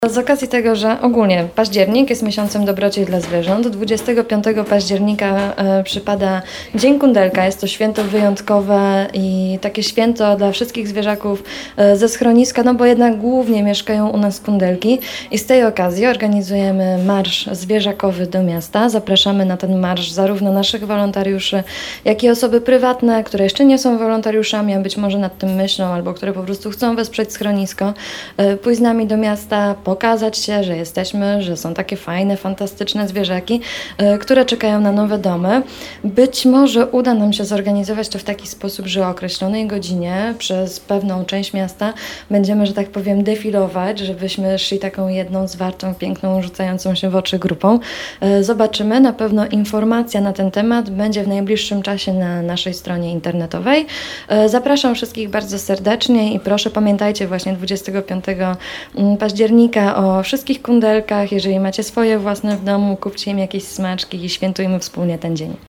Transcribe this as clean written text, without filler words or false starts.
Z okazji tego, że ogólnie październik jest miesiącem dobroci dla zwierząt, 25 października przypada Dzień Kundelka. Jest to święto wyjątkowe i takie święto dla wszystkich zwierzaków ze schroniska, no bo jednak głównie mieszkają u nas kundelki. I z tej okazji organizujemy marsz zwierzakowy do miasta. Zapraszamy na ten marsz zarówno naszych wolontariuszy, jak i osoby prywatne, które jeszcze nie są wolontariuszami, a być może nad tym myślą, albo które po prostu chcą wesprzeć schronisko, pójść z nami do miasta, pokazać się, że jesteśmy, że są takie fajne, fantastyczne zwierzaki, które czekają na nowe domy. Być może uda nam się zorganizować to w taki sposób, że o określonej godzinie przez pewną część miasta będziemy, że tak powiem, defilować, żebyśmy szli taką jedną zwartą, piękną, rzucającą się w oczy grupą. Zobaczymy. Na pewno informacja na ten temat będzie w najbliższym czasie na naszej stronie internetowej. Zapraszam wszystkich bardzo serdecznie i proszę pamiętajcie właśnie 25 października o wszystkich kundelkach. Jeżeli macie swoje własne w domu, kupcie im jakieś smaczki i świętujmy wspólnie ten dzień.